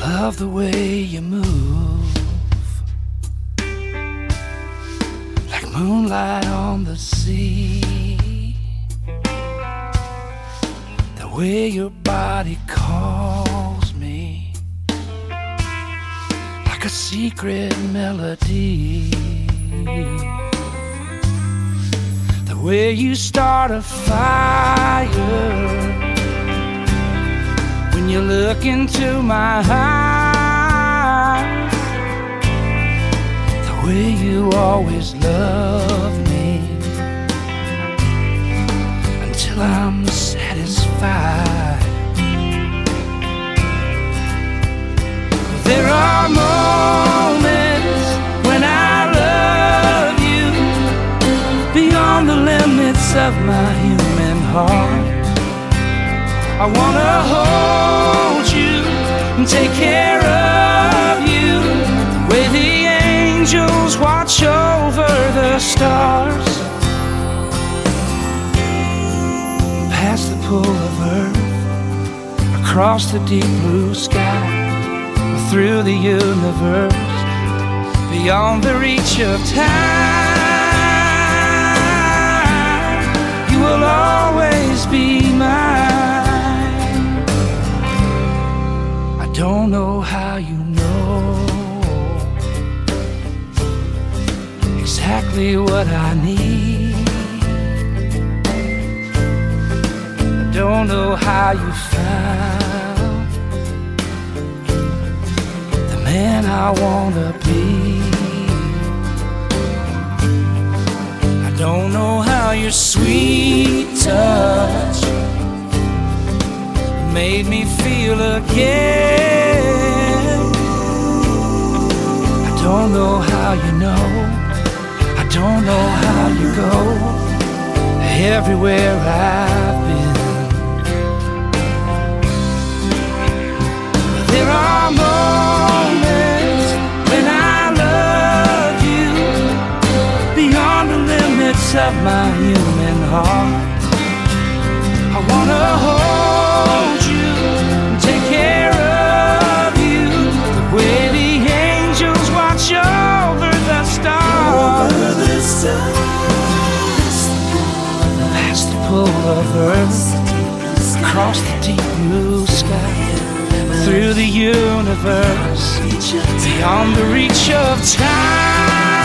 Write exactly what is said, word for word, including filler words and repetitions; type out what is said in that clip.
love the way you move, like moonlight on the sea. The way your body calls me, like a secret melody. The way you start a fire when you look into my eyes. The way you always love me until I'm satisfied. There are moments when I love you beyond the limits of my human heart. I wanna hold you and take care of you the way the angels watch over the stars. Past the pull of earth, across the deep blue sky, through the universe, beyond the reach of time. You will always be mine. I don't know how you know exactly what I need. I don't know how you found the man I wanna be. I don't know how your sweet touch made me feel again. I don't know how you know, I don't know how you go everywhere I've been. There are moments when I love you beyond the limits of my human heart. I wanna hold you and take care of you the way the angels watch over the stars. Over the stars. Past the pull of earth, across the deep blue sky, through the universe, beyond the reach of time.